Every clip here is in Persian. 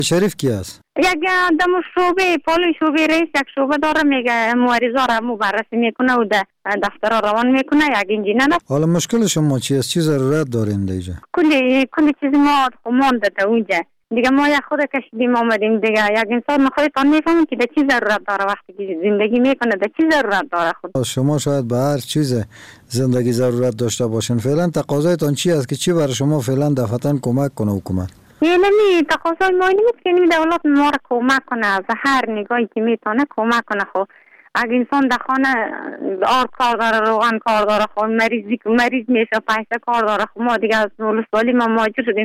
شریف کی است؟ یک دم شعبه پالوی شعبه رئیس یک شعبه داره، میگه مواریزا را مو بررسی میکنه و در دفتر روان میکنه. یک انجینر. حالا مشکل شما چی است؟ چی ضرورت دارین دیگه؟ کلی چیز ما مانده تا اونجا دیگه. ما یک خود کشیدیم آمدیم دیگه. یک انسان خودتان میفهمید که در چی ضرورت داره وقتی که زندگی میکنه، در چی ضرورت داره خود. شما شاید به هر چیز زندگی ضرورت داشته باشین. فعلا تقاضایتان چی است که چی برای شما فعلا دفعتاً کمک کنه حکومت؟ یعنی تقاضای ما اینه که دولت ما را کمک کنه، از هر نگاهی که میتونه کمک کنه. خب اگه انسان در خانه آرد کار داره، روغن کار داره، خب مریض میشه، پیسه کار داره. خب ما دیگه از ولسوالی ما مهاجر شدیم.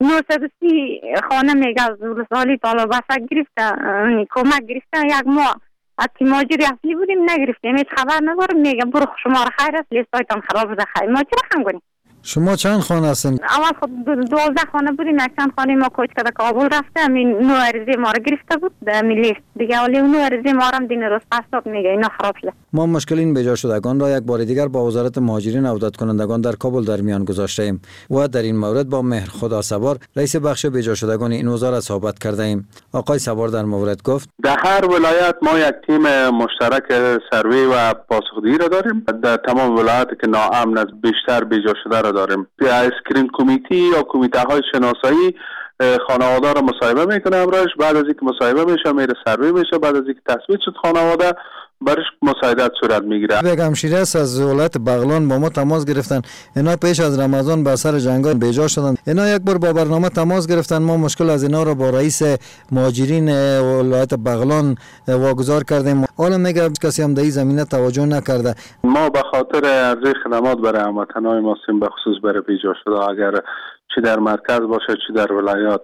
930 خانه میگه از ولسوالی طالب بسک گرفته، کمک گرفته. یک ما از که مهاجری اصلی بودیم نگرفتیم، هیچ خبر نداریم. میگه برو شما را خیر است، لیستایتان خراب است، خیر. ما چرا خم کنیم؟ شما چند خانه هستین؟ اول خود 12 خانه بودیم. یک چند خانه ما کوچ کرده کابل رفته، همین نو عرضی ما را گرفته بود در لیست دیگه. ولی نو عرضی ما را هم دین روز قصاب میگه اینا خراب شده. ما مشکل این بجا شدگان را یک بار دیگر با وزارت مهاجرین و عودت کنندگان در کابل در میان گذاشته ایم و در این مورد با مهر خدا سوار رئیس بخش بجا شدگان این وزارت صحبت کرده ایم. آقای سوار در مورد گفت در هر ولایت ما یک تیم مشترک سروی و پاسخگویی را داریم. در تمام ولایاتی که ناامن است بیشتر بجا شده را داریم. اسکرین کمیته یا کمیته های شناسایی خانواده را مصاحبه میکنه امروز. بعد از اینکه مصاحبه میشه میره سروی میشه. بعد از اینکه تثبیت شد خانواده برش مساعدت صورت میگیره. یک همشیره است از ولایت بغلان با ما تماس گرفتن. اینا پیش از رمضان به اثر جنگا بیجا شدن. اینا یک بار با برنامه تماس گرفتن. ما مشکل از اینا را با رئیس مهاجرین ولایت بغلان واگذار کردیم. حالا میگه کسی هم در این زمینه توجه نکرده. ما به خاطر عرضه خدمات برای هموطنان ما به خصوص برای بیجا شده، اگر چی در مرکز باشه چی در ولایات،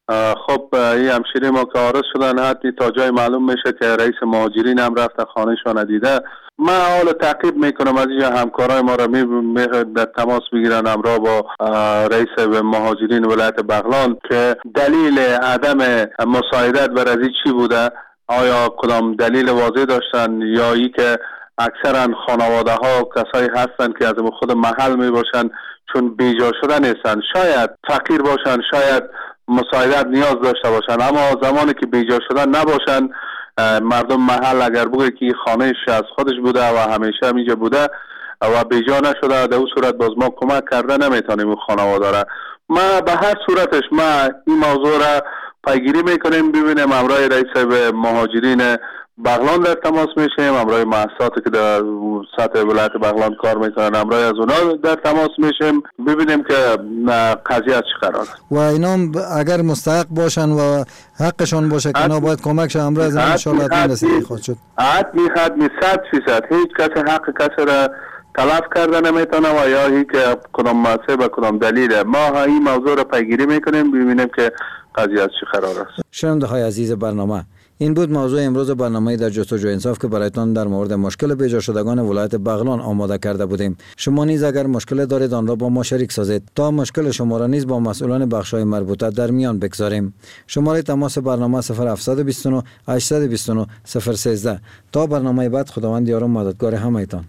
خب این همشیره ما که عارض شدن حتی تا جای معلوم میشه که رئیس مهاجرین هم رفته خانهشان دیده. ما حالا تعقیب میکنم از اینجا همکارای ما را در تماس بگیرن همراه با رئیس مهاجرین ولایت بغلان که دلیل عدم مساعدت بر از چی بوده. آیا کدام دلیل واضح داشتن یا ای که اکثرا خانواده ها کسایی هستن که از خود محل می باشن چون بیجا شده نیستن، شاید فقیر باشن، شاید مساعدت نیاز داشته باشن، اما زمانی که بیجا شدن نباشن مردم محل اگر بگه که خانهش از خودش بوده و همیشه همینجا بوده و بیجا نشده، در اون صورت باز ما کمک کرده نمیتونیم اون خانواده را. ما به هر صورتش ما این موضوع را پیگیری میکنیم، ببینیم امرای رئیس مهاجرین بغلان در تماس میشیم، امرای مؤسساتی که در سطح ولایت بغلان کار میکنن امرای از اونا در تماس میشیم، ببینیم که قضیه چی قرار و اینا اگر مستحق باشن و حقشان باشه که اینا باید کمک شه امرای از این انشاءالله رسیدگی خواهد شد. حتمی 100% هیچ کسی حق کسی را تلف کرده نمیتونه و یا هی که کدام مسئله و کدام دلیل. ما این موضوع را پیگیری میکنیم ببینیم که قضیه چی قرار است. شنونده های عزیز برنامه، این بود موضوع امروز برنامه در جستجوی انصاف که برایتان در مورد مشکل بیجا شدگان ولایت بغلان آماده کرده بودیم. شما نیز اگر مشکل دارید آن را با ما شریک سازید تا مشکل شما را نیز با مسئولان بخش‌های مربوطه در میان بگذاریم. شماره تماس برنامه 0729 829 013. تا برنامه بعد، خداوند یار و مددگار همه‌تان.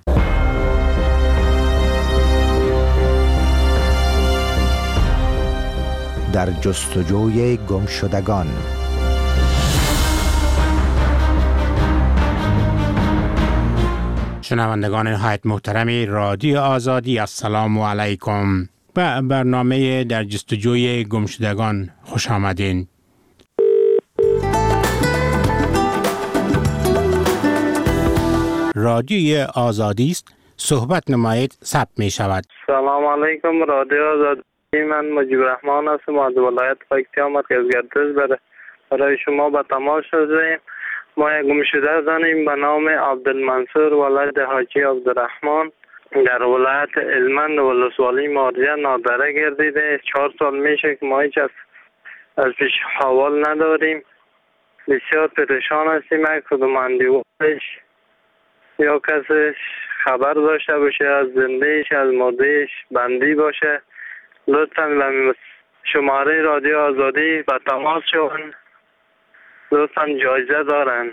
در جستجوی گمشدگان. شنوندگان نهایت محترم رادیو آزادی، السلام علیکم. به برنامه در جستجوی گمشدگان خوش آمدین. رادیو آزادی است، صحبت نمایید ثبت می شود. سلام علیکم، رادیو آزادی. من مجیب رحمان هستم از ولایت فاکتیا مرکز گردش. برای شما به تماس شدیم. ما یک گمشده زنیم به نام عبدالمنصور ولد حاجی عبدالرحمن در ولایت علمند ولسوالی مارجه نادره گردیده. 4 سال میشه که ما هیچ از پیش حوال نداریم. بسیار پریشان هستیم. یک کدوم اندیوالش یا کسی خبر داشته باشه از زندهش از مردهش بندی باشه، لطفاً شماره رادیو آزادی به تماس شون. لطفاً جایزه دارن.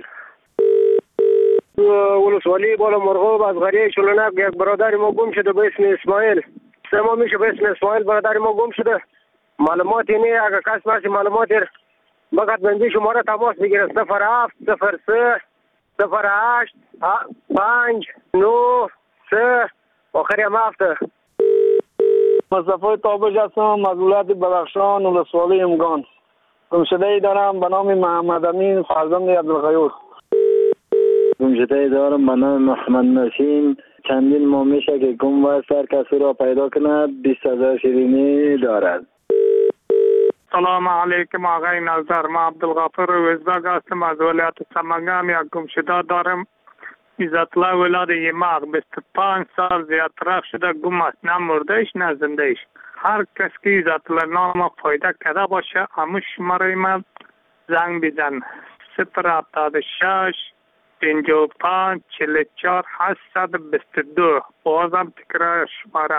ولسوالی بالا مرغوب از قریه شلونک یک برادر ما گم شده به اسم اسماعیل. 3 ماه میشه به اسم اسماعیل برادر ما گم شده. معلوماتی نه، اگر کس باشه معلوماتی بقید بندی شماره تماس بگیره 07 03 08 5 9 3 آخری هم هفته. مصطفی تابش هستم از ولایت بدخشان ولسوالی امگان. گمشده‌ای دارم به نام محمد امین فرزند عبدالغیور. گمشده‌ای دارم به نام محمد نسیم. چندین ماه میشه که گم و هر کسی را پیدا کند 20,000 شیرینی دارد. سلام علیکم آقای نظر، ما عبدالغفور وزباگ هستم از ولایت سمنگان. یک گمشده دارم عزت الله ولاد یماغ 25 سال زیادتر شده گم است، نه مردهش نه زندهش. هر کس که عزت الله نام فایده کرده باشه همون شماره ما زنگ بزن 076 55 44 822. بازم تکرار شماره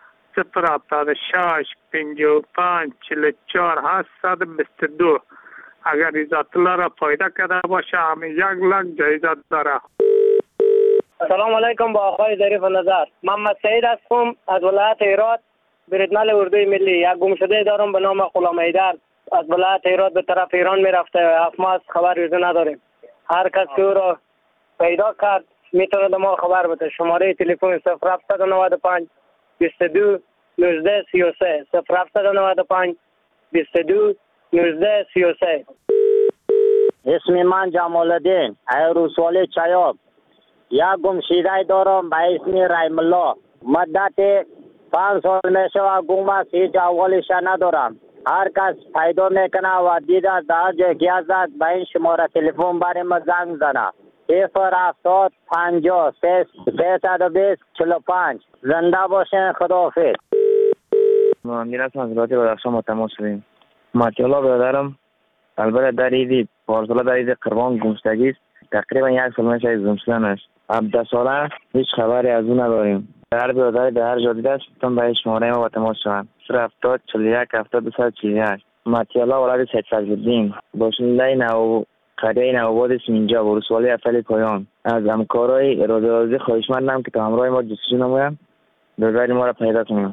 076 55 44 822. اگر عزت الله را فایده کرده باشه همین 1,00,000 جایزه داره. سلام علیکم با آقای ظریف نظر. محمد سعید هستم از ولایت هرات، بریدمل اردوی ملی. یک گمشده دارم به نام غلام حیدر از ولایت هرات به طرف ایران میرفته. 7 ماه خبر یوزه نداریم. هر کس که او را پیدا کرد میتونه ما خبر بده. شماره تلفن 0795 22 19 33 0795 22 19 33. اسم من جمال الدین ایروسوالی چایاب. یک گمشده دارم به اسم رحم الله. مدت 5 سال میشه گم است، هیچ احوالش ندارم. هر کس پیدا میکنه و دیده در جای که هست به این شماره تلفن برای ما زنگ زنه 070 50 320 45. زنده باشین، خداحافظ. ما میرسم از ولایت بدخشان ما تماس شدیم. ماتیالا برادرم البته در ایدی پارسالا در ایدی قربان گمشدگی است. تقریبا 1 سال میشه از گمشدنش. 17 ساله هیچ خبری از اون نداریم. هر برادری در هر جا دیده است تون به شماره ما با تماس شوند 070 41 70 248. ماتیالا ولایت سید فضل‌الدین باشنده نو قریه نوآباد سینجا ولسوالی افلی پایان. از همکارای رازی خواهشمندم که تا همراه ما جستجو نمایند برادر ما را پیدا کنیم.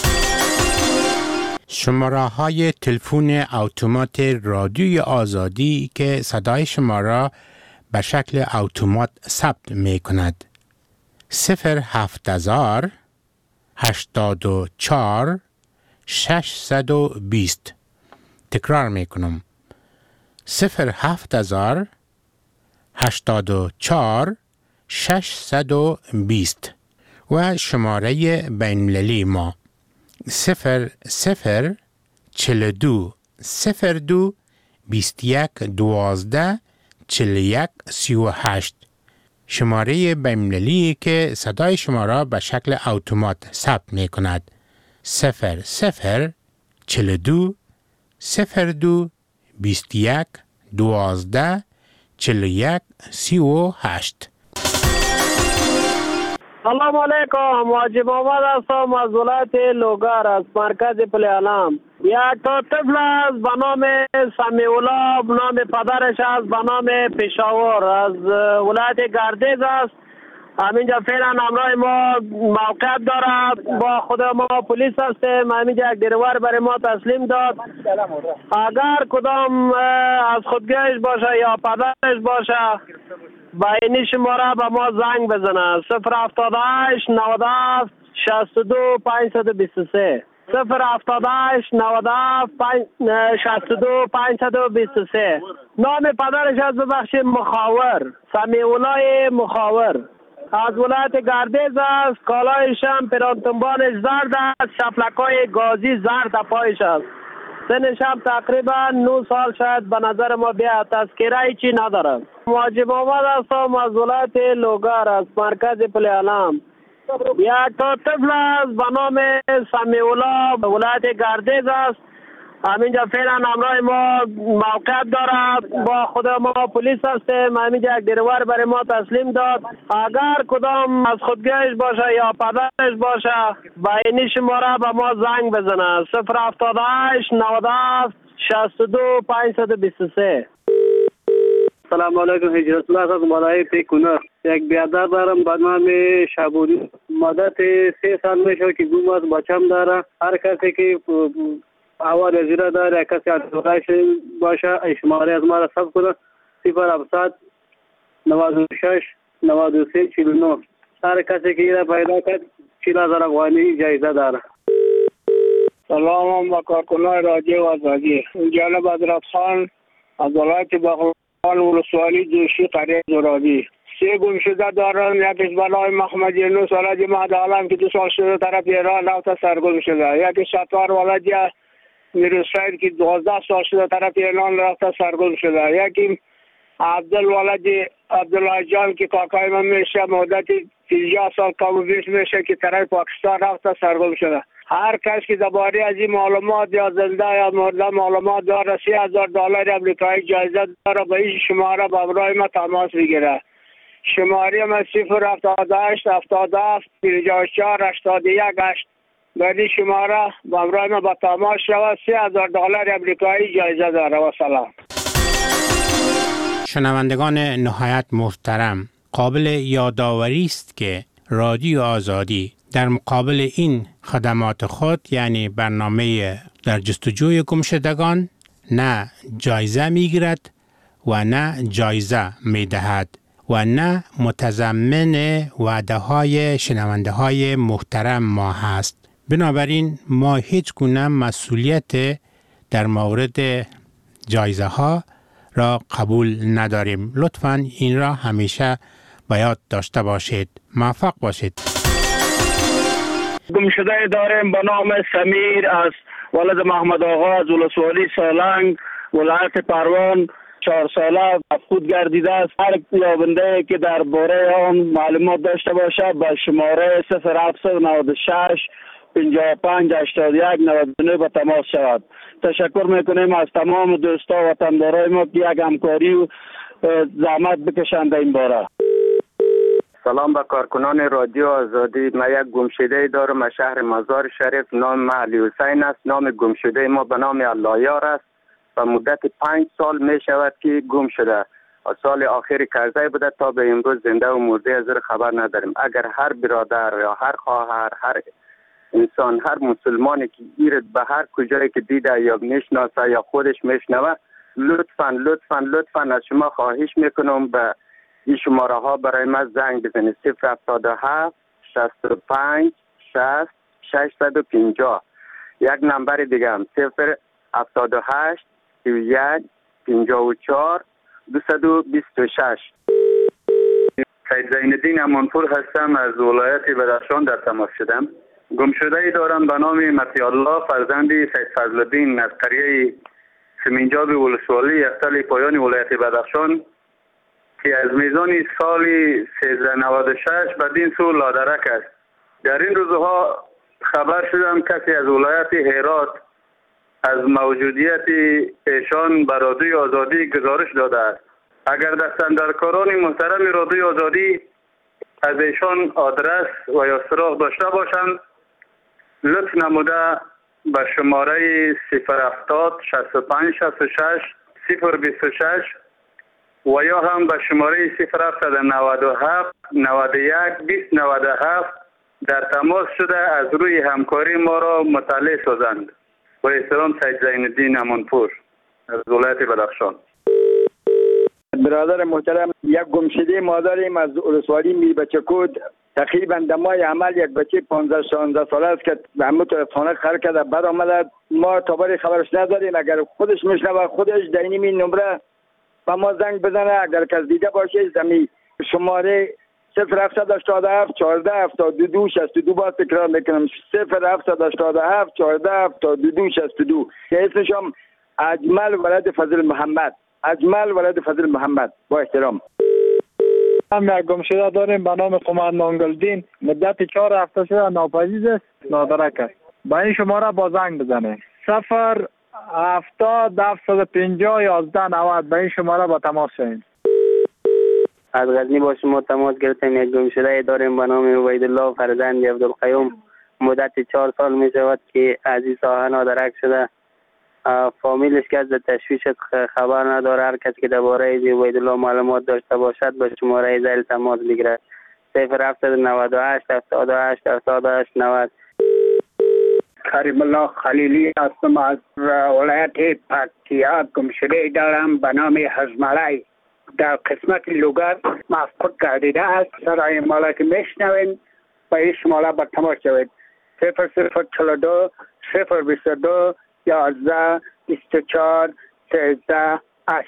شماره های تلفن اتومات رادیوی آزادی که صدای شما را به شکل اتومات ثبت می کند 07000 84 620. تکرار می کنم 07000 84 620 و شماره بین‌المللی ما 00 42 02 21 12 41 38. شماره بین‌المللی که صدای شما را به شکل اتومات ثبت می کند 00 42 02 21 12 41 38. سلام علیکم، واجب آمد هستم از ولایت لوگر از مرکز پلیانام. یک تا طفل است به نام سمیولا، به نام پدرش است به نام پشاور از ولایت گردیز است. همینجا فعلا همراه ما موقعیت دارد. با خود ما پلیس هستیم. همینجا یک دیروار برای ما تسلیم داد. اگر کدام از خودگیش باشه یا پدرش باشه با این شماره به ما زنگ بزنه 078 97 62 523 078 97 62 523. نام پدرش از ببخشید مخاور، سمیولای مخاور از ولایت گردیز است. کالایش هم پرانتنبانش زرد است، شفلکای گازی زرد پایش است. سنش هم تقریبا 9 سال شاید به نظر ما بیاد. تذکره چی ندارم. واجب آمد هستم از ولایت لوگر از مرکز پلیانام. یک تا طفل است به نام سمیولا ولایت گردیز است. همینجا فعلا همراه ما موقعیت دارد. با خود ما پلیس هستیم. همینجا یک دیروار برای ما تسلیم داد. اگر کدام از خودگیش باشه یا پدرش باشه با این شماره به ما زنگ بزنه 078 97 62 523. سلام علیکم، هجرت الله از مالای پیکونه. یک بیادر دارم به نام شبوری. مدت 3 سال میشه که گم است، بچم داره. هر کسی که اول زیرا داره کسی از دورش باشه شماره از ما را ثبت کنه 0700 96 93 49. هر کسی که ایره پیدا کرد 40,000 افغانی جایزه داره. سلام با کارکنان رادیو آزادی. جناب حضرت خان از ولایت بغلان ولسوالی جوشی قریه زرابی. 3 گمشده دارم. یکیش بلای محمد یونس ولد مهد عالم که 2 سال شده طرف ایران رفته سرگم شده. یکی ستار ولد میرساید که 12 سال شده طرف ایران رفته سرگم شده. یکی عبدال ولد عبدالله جان که کاکای من میشه مدت 50 سال کم و بیش میشه که طرف پاکستان رفته سرگم شده. هر کس که درباره از این معلومات یا زنده یا مرده معلومات داره $30,000 امریکایی جایزه داره. به این شماره با برای ما تماس بگیره. شماره ما 078 77 54 81 8. به این شماره با برای ما با تماس شود. $30,000 امریکایی جایزه داره. و سلام. شنوندگان نهایت محترم، قابل یادآوری است که رادیو آزادی در مقابل این خدمات خود یعنی برنامه در جستجوی گمشدگان نه جایزه میگیرد و نه جایزه میدهد و نه متضمن وعده های شنونده های محترم ما هست. بنابراین ما هیچ گونه مسئولیت در مورد جایزه ها را قبول نداریم. لطفاً این را همیشه به یاد داشته باشید. موفق باشید. گمشده داریم به نام سمیر از ولد محمد آقا از ولسوالی سالنگ ولایت پروان 4 ساله مفقود گردیده است. هر یابنده که درباره آن معلومات داشته باشد به شماره 0796 55 81 99 به تماس شود. تشکر میکنیم از تمام دوستا و وطندارای ما که یک همکاری و زحمت بکشند این باره. سلام به کارکنان رادیو آزادی. من یک گمشده دارم از شهر مزار شریف. نام من علی حسین است. نام گمشده ما به نام اللهیار است و مدت 5 سال می شود که گم شده. سال آخر کرزی بوده تا به امروز زنده و مرده از خبر نداریم. اگر هر برادر یا هر خواهر هر انسان هر مسلمانی که ایرد به هر کجایی که دیده یا میشناسه یا خودش میشنوه لطفاً از شما خواهش میکنم به این شماره ها برای من زنگ بزنید. 077 65 60 650. یک نمبر دیگه هم 078 31 54 226. سید زینالدین امانپور هستم. از ولایت بدخشان در تماس شدم. گمشده دارم به نام مطیع الله فرزند سید فضلالدین از قریه سمینجاب ولسوالی یفتل پایان ولایت بدخشان که از میزان سال 1396 بدین سو لادرک است. در این روزها خبر شدم کسی از ولایت هرات از موجودیت ایشان به رادیو آزادی گزارش داده است. اگر دستاندرکاران محترم رادیو آزادی از ایشان آدرس و یا سراغ داشته باشند لطف نموده به شماره 070 65 66 026 و یا هم به شماره 0797 91 2097 در تماس شده از روی همکاری ما را مطلع سازند. با احترام سید زینالدین امانپور از ولایت بدخشان. برادر محترم، یک گمشده ما داریم از ولسوالی میربچه‌کود. تقریبا دمای عمل یک بچه 15-16 ساله است که به همه طرف خانه خر کرده بعد آمده. ما تابری خبرش نداریم. اگر خودش میشنوه خودش در این نمره با ما زنگ بزنه. اگر کس دیده باشه زمین شماره 0787 14 72 62 باز تکرار میکنم 0787 14 72 62 که اسمشم اجمل ولد فضل محمد. اجمل ولد فضل محمد. با احترام. هم یک گمشده داریم به نام قماندان گلدین. مدت 4 هفته شده ناپدید است. نادرک است. با این شماره با زنگ بزنه 070 750 11 90. به این شماره با تماس شوید. از غزنی با شما تماس گرفتیم. یک گمشده داریم به نام عبیدالله فرزند عبدالقیوم. مدت 4 سال می شود که از این ساحه نادرک شده. فامیلش که از تشویش خبر نداره. هر کس که درباره عبیدالله معلومات داشته باشد به شماره ذیل تماس بگیرد 0798 78 78 90. کریم الله خلیلی هستم از ولایت پکتیا. گمشده دارم به نام حزملای در قسمت لوگر مفقود گردیده است. سرای مالا که میشنوین با این شماله به تماس شوید 0042 022 11 24 13 8.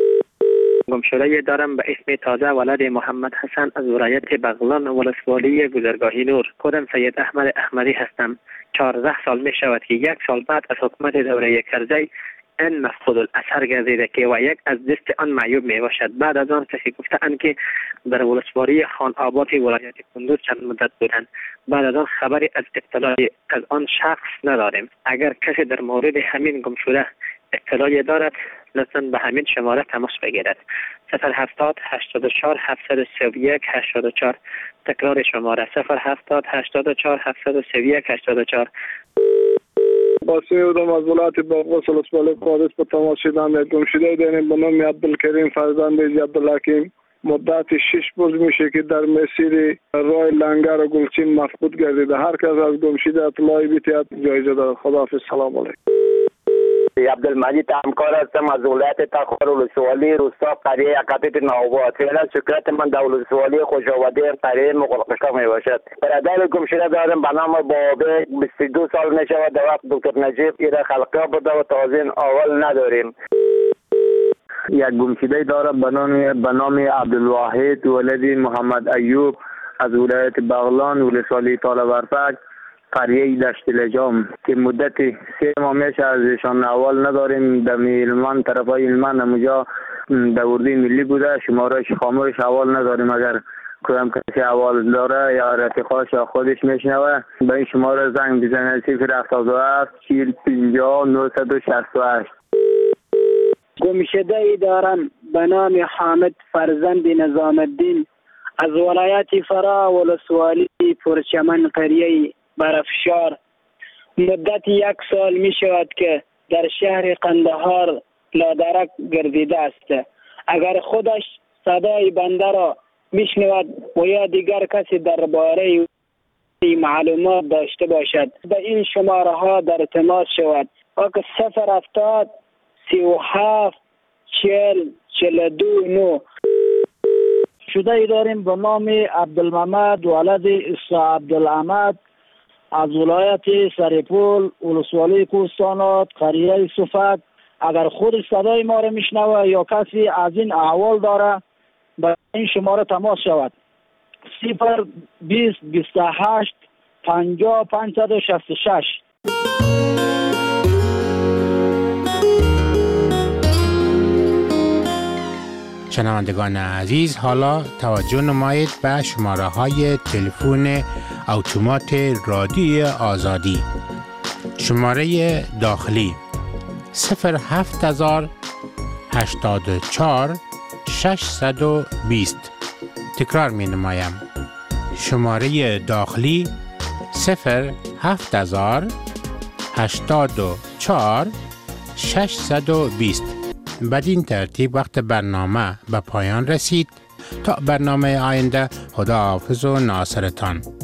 گمشده دارم به اسم تازه ولد محمد حسن از ولایت بغلان ولسوالی گذرگاهی نور. خودم سید احمد احمدی هستم. 14 سال می شود که 1 سال بعد از حکومت دوره کرزی این مفقود الاثر گردیده که و یک از دست آن معیوب می باشد. بعد از آن کسی گفتند که در ولسوالی خان آباد ولایت کندوز چند مدت بودند. بعد از آن خبری از اطلاعی از آن شخص نداریم. اگر کسی در مورد همین گمشده اطلاعی دارد لطفاً به همین شماره تماس بگیرد. 070 84 731 84. تکرار شماره 070 84 731 84. باسمی بودم از ولایت بغلان ولسوالی قادس به تماس شدم. یک گمشده داریم به نام عبدالکریم فرزند عبدالحکیم. مدت 6 روز میشه که در مسیر راه لنگر و گلچین مفقود گردیده. هر کس از گمشده اطلاعی بیتید جایزه دارد. خداحافظ. سلام علیکم. عبدالمجید همکار هستم از ولایت تخار ولسوالی روستا قریه یکاتیت نوبات. فعلا شکایت من در ولسوالی خوشآبادی قریه مغلقشتا می باشد. برادر گمشده دارم به نام بابه 22 سال می شود. در وقت دکتر نجیب ایره خلقه بوده و تازه اول نداریم. یک گمشده دارم به نام عبدالواحد ولد محمد ایوب از ولایت بغلان ولسوالی طالبرفک قریه دشت لجام که مدت 3 ماه میشه از ایشان اول نداریم. در علمان طرفای علمان همونجا در اردوی ملی بوده. شمارش خاموش اول نداریم. اگر کدام کسی اول داره یا رفیقاش یا خودش میشنوه به این شماره زنگ بزنه 077 40 50 968. گمشده ای دارم به نام حامد فرزند نظام الدین از ولایت فرا ولسوالی پرچمن قریه برافشار. مدت 1 سال می شود که در شهر قندهار لادرک گردیده است. اگر خودش صدای بنده را می شنود و یا دیگر کسی درباره معلومات داشته باشد به این شماره ها در تماس شود. 070 37 40 42 9. شده ای داریم به نام عبدالمحمد ولد عیسی عبدالحمد از ولایت سرپول ولسوالی کوهستانات قریه صفت. اگر خود صدای ما را میشنوه یا کسی از این احوال داره به این شماره تماس شود 020 28 50 566. شنوندگان عزیز، حالا توجه نمایید به شماره های تلفن اتومات رادیوی آزادی. شماره داخلی 07000 84 620. تکرار می نمایم. شماره داخلی 07000 84 620. بدین ترتیب وقت برنامه به پایان رسید. تا برنامه آینده، خدا حافظ و ناصرتان.